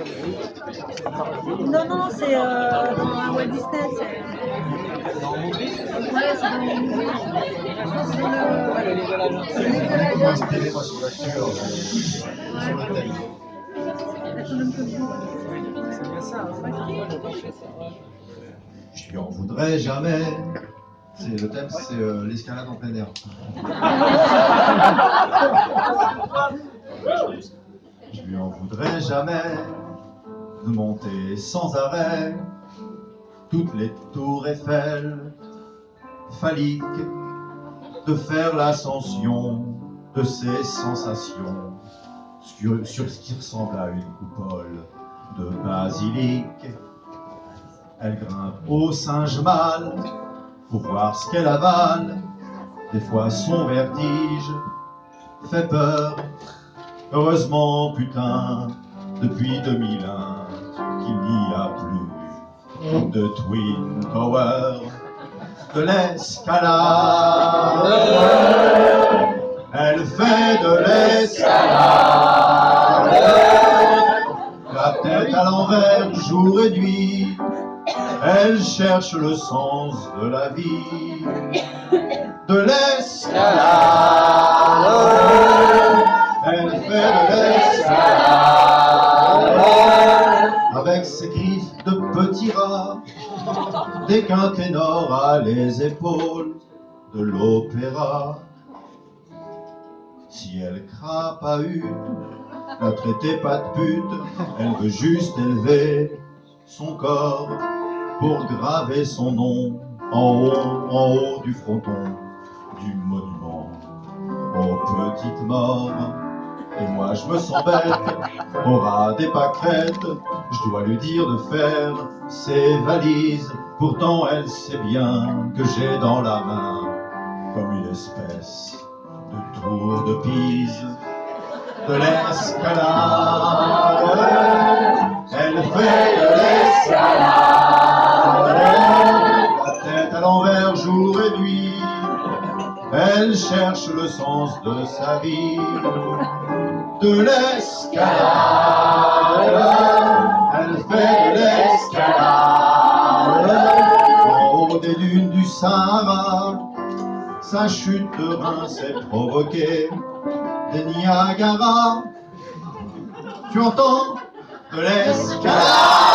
Non, non, c'est dans Walt Disney. Ouais, c'est dans le musée. C'est le C'est beaucoup inspiré, moi, sur la couleur, sur le thème. C'est bien ça, Je lui en voudrais jamais. C'est le thème, c'est l'escalade en plein air. Je lui en voudrais jamais de monter sans arrêt toutes les tours Eiffel phalliques, de faire l'ascension de ses sensations sur ce qui ressemble à une coupole de basilic. Elle grimpe au singe mâle pour voir ce qu'elle avale. Des fois son vertige fait peur. Heureusement, putain, depuis 2001, qu'il n'y a plus de Twin Tower, de l'escalade. Elle fait de l'escalade, la tête à l'envers, jour et nuit. Elle cherche le sens de la vie, de l'escalade. Elle fait de l'escalade avec ses griffes de petit rat. Dès qu'un ténor a les épaules de l'opéra, si elle crapahute, la traitez pas de pute, elle veut juste élever son corps pour graver son nom en haut du fronton du monument aux petites morts. Et moi je me sens bête, au ras des pâquerettes, je dois lui dire de faire ses valises. Pourtant elle sait bien que j'ai dans la main comme une espèce de tour de Pise, de l'escalade. Elle fait de l'escalade, la tête à l'envers jour et nuit. Elle cherche le sens de sa vie, de l'escalade. Elle fait de l'escalade en haut des dunes du Sahara. Sa chute de rein s'est provoquée des Niagara. Tu entends? De l'escalade.